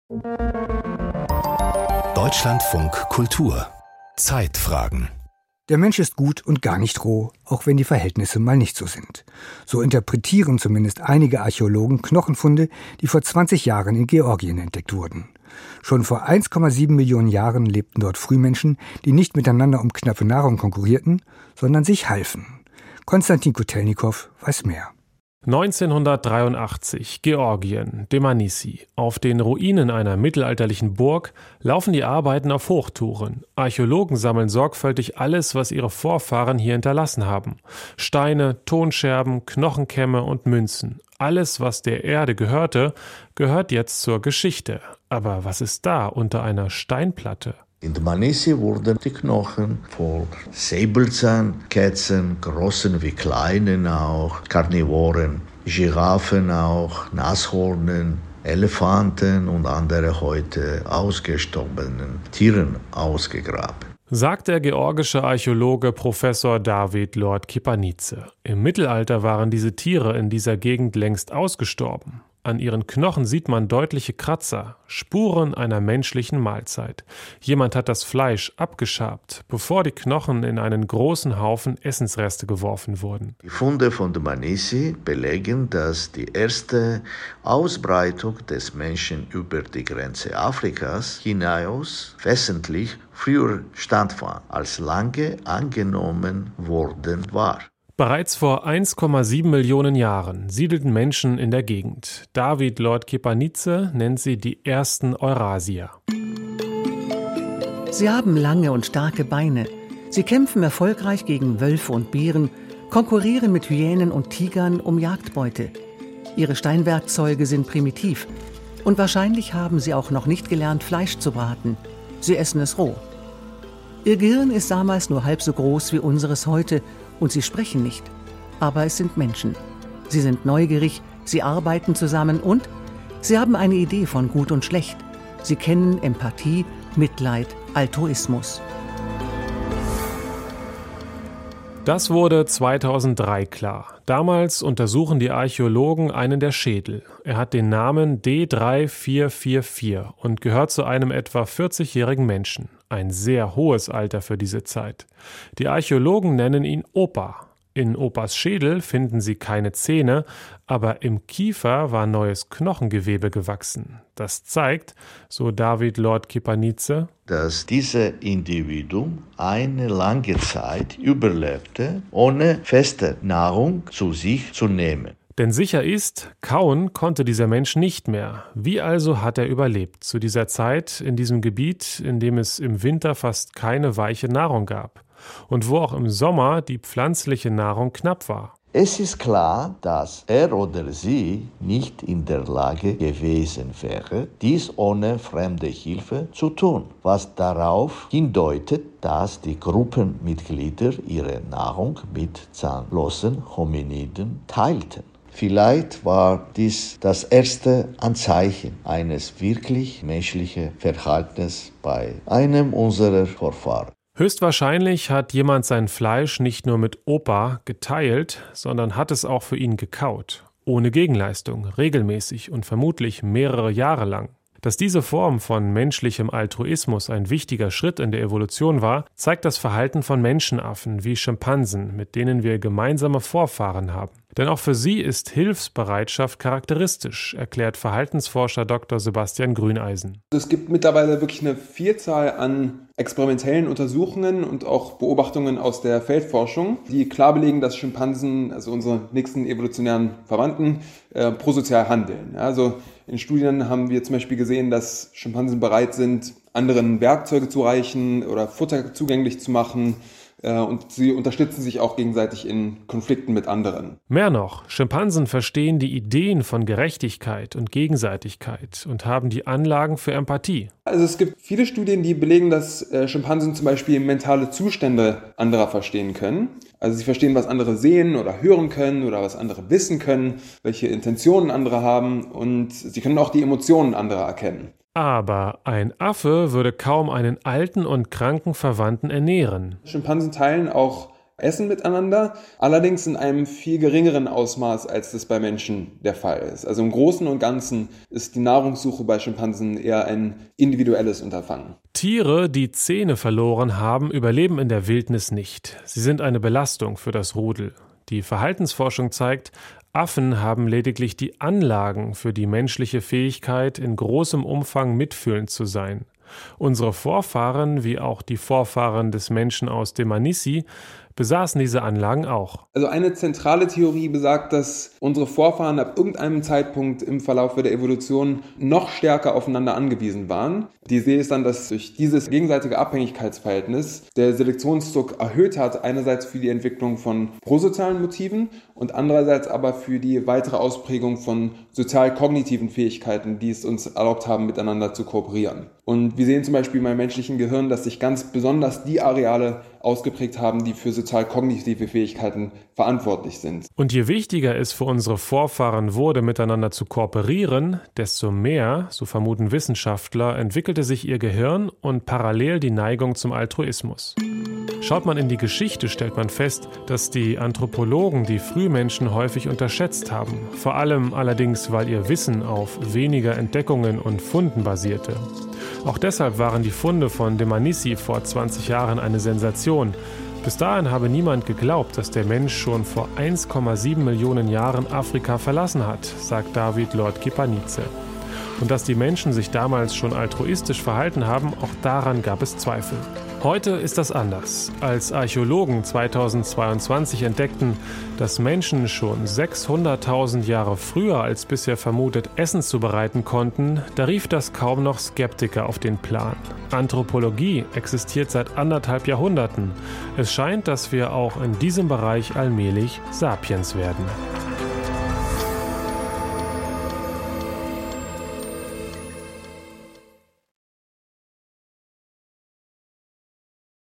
Deutschlandfunk Kultur Zeitfragen. Der Mensch ist gut und gar nicht roh, auch wenn die Verhältnisse mal nicht so sind. So interpretieren zumindest einige Archäologen Knochenfunde, die vor 20 Jahren in Georgien entdeckt wurden. Schon vor 1,7 Millionen Jahren lebten dort Frühmenschen, die nicht miteinander um knappe Nahrung konkurrierten, sondern sich halfen. Konstantin Kotelnikow weiß mehr. 1983, Georgien, Dmanisi. Auf den Ruinen einer mittelalterlichen Burg laufen die Arbeiten auf Hochtouren. Archäologen sammeln sorgfältig alles, was ihre Vorfahren hier hinterlassen haben. Steine, Tonscherben, Knochenkämme und Münzen. Alles, was der Erde gehörte, gehört jetzt zur Geschichte. Aber was ist da unter einer Steinplatte? In Dmanisi wurden die Knochen von Säbelzahnkätzen, großen wie kleinen auch, Karnivoren, Giraffen auch, Nashornen, Elefanten und andere heute ausgestorbenen Tieren ausgegraben. Sagt der georgische Archäologe Professor David Lord Kipanidze. Im Mittelalter waren diese Tiere in dieser Gegend längst ausgestorben. An ihren Knochen sieht man deutliche Kratzer, Spuren einer menschlichen Mahlzeit. Jemand hat das Fleisch abgeschabt, bevor die Knochen in einen großen Haufen Essensreste geworfen wurden. Die Funde von Dmanisi belegen, dass die erste Ausbreitung des Menschen über die Grenze Afrikas hinaus wesentlich früher stattfand, als lange angenommen worden war. Bereits vor 1,7 Millionen Jahren siedelten Menschen in der Gegend. David Lord Kipanidze nennt sie die ersten Eurasier. Sie haben lange und starke Beine. Sie kämpfen erfolgreich gegen Wölfe und Bären, konkurrieren mit Hyänen und Tigern um Jagdbeute. Ihre Steinwerkzeuge sind primitiv und wahrscheinlich haben sie auch noch nicht gelernt, Fleisch zu braten. Sie essen es roh. Ihr Gehirn ist damals nur halb so groß wie unseres heute und sie sprechen nicht. Aber es sind Menschen. Sie sind neugierig, sie arbeiten zusammen und sie haben eine Idee von Gut und Schlecht. Sie kennen Empathie, Mitleid, Altruismus. Das wurde 2003 klar. Damals untersuchen die Archäologen einen der Schädel. Er hat den Namen D3444 und gehört zu einem etwa 40-jährigen Menschen. Ein sehr hohes Alter für diese Zeit. Die Archäologen nennen ihn Opa. In Opas Schädel finden sie keine Zähne, aber im Kiefer war neues Knochengewebe gewachsen. Das zeigt, so David Lord Kipanidze, dass dieses Individuum eine lange Zeit überlebte, ohne feste Nahrung zu sich zu nehmen. Denn sicher ist, kauen konnte dieser Mensch nicht mehr. Wie also hat er überlebt zu dieser Zeit in diesem Gebiet, in dem es im Winter fast keine weiche Nahrung gab und wo auch im Sommer die pflanzliche Nahrung knapp war? Es ist klar, dass er oder sie nicht in der Lage gewesen wäre, dies ohne fremde Hilfe zu tun, was darauf hindeutet, dass die Gruppenmitglieder ihre Nahrung mit zahnlosen Hominiden teilten. Vielleicht war dies das erste Anzeichen eines wirklich menschlichen Verhaltens bei einem unserer Vorfahren. Höchstwahrscheinlich hat jemand sein Fleisch nicht nur mit Opa geteilt, sondern hat es auch für ihn gekaut. Ohne Gegenleistung, regelmäßig und vermutlich mehrere Jahre lang. Dass diese Form von menschlichem Altruismus ein wichtiger Schritt in der Evolution war, zeigt das Verhalten von Menschenaffen wie Schimpansen, mit denen wir gemeinsame Vorfahren haben. Denn auch für sie ist Hilfsbereitschaft charakteristisch, erklärt Verhaltensforscher Dr. Sebastian Grüneisen. Es gibt mittlerweile wirklich eine Vielzahl an experimentellen Untersuchungen und auch Beobachtungen aus der Feldforschung, die klar belegen, dass Schimpansen, also unsere nächsten evolutionären Verwandten, prosozial handeln. Also in Studien haben wir zum Beispiel gesehen, dass Schimpansen bereit sind, anderen Werkzeuge zu reichen oder Futter zugänglich zu machen. Und sie unterstützen sich auch gegenseitig in Konflikten mit anderen. Mehr noch, Schimpansen verstehen die Ideen von Gerechtigkeit und Gegenseitigkeit und haben die Anlagen für Empathie. Also es gibt viele Studien, die belegen, dass Schimpansen zum Beispiel mentale Zustände anderer verstehen können. Also sie verstehen, was andere sehen oder hören können oder was andere wissen können, welche Intentionen andere haben und sie können auch die Emotionen anderer erkennen. Aber ein Affe würde kaum einen alten und kranken Verwandten ernähren. Schimpansen teilen auch essen miteinander, allerdings in einem viel geringeren Ausmaß, als das bei Menschen der Fall ist. Also im Großen und Ganzen ist die Nahrungssuche bei Schimpansen eher ein individuelles Unterfangen. Tiere, die Zähne verloren haben, überleben in der Wildnis nicht. Sie sind eine Belastung für das Rudel. Die Verhaltensforschung zeigt, Affen haben lediglich die Anlagen für die menschliche Fähigkeit, in großem Umfang mitfühlend zu sein. Unsere Vorfahren, wie auch die Vorfahren des Menschen aus Dmanisi, besaßen diese Anlagen auch. Also eine zentrale Theorie besagt, dass unsere Vorfahren ab irgendeinem Zeitpunkt im Verlauf der Evolution noch stärker aufeinander angewiesen waren. Die Idee ist dann, dass durch dieses gegenseitige Abhängigkeitsverhältnis der Selektionsdruck erhöht hat, einerseits für die Entwicklung von prosozialen Motiven und andererseits aber für die weitere Ausprägung von sozial-kognitiven Fähigkeiten, die es uns erlaubt haben, miteinander zu kooperieren. Und wir sehen zum Beispiel beim menschlichen Gehirn, dass sich ganz besonders die Areale ausgeprägt haben, die für sozial-kognitive Fähigkeiten verantwortlich sind. Und je wichtiger es für unsere Vorfahren wurde, miteinander zu kooperieren, desto mehr, so vermuten Wissenschaftler, entwickelte sich ihr Gehirn und parallel die Neigung zum Altruismus. Schaut man in die Geschichte, stellt man fest, dass die Anthropologen die Frühmenschen häufig unterschätzt haben. Vor allem allerdings, weil ihr Wissen auf weniger Entdeckungen und Funden basierte. Auch deshalb waren die Funde von Dmanisi vor 20 Jahren eine Sensation. Bis dahin habe niemand geglaubt, dass der Mensch schon vor 1,7 Millionen Jahren Afrika verlassen hat, sagt David Lord Kipanice. Und dass die Menschen sich damals schon altruistisch verhalten haben, auch daran gab es Zweifel. Heute ist das anders. Als Archäologen 2022 entdeckten, dass Menschen schon 600.000 Jahre früher als bisher vermutet Essen zubereiten konnten, da rief das kaum noch Skeptiker auf den Plan. Anthropologie existiert seit 1,5 Jahrhunderten. Es scheint, dass wir auch in diesem Bereich allmählich Sapiens werden.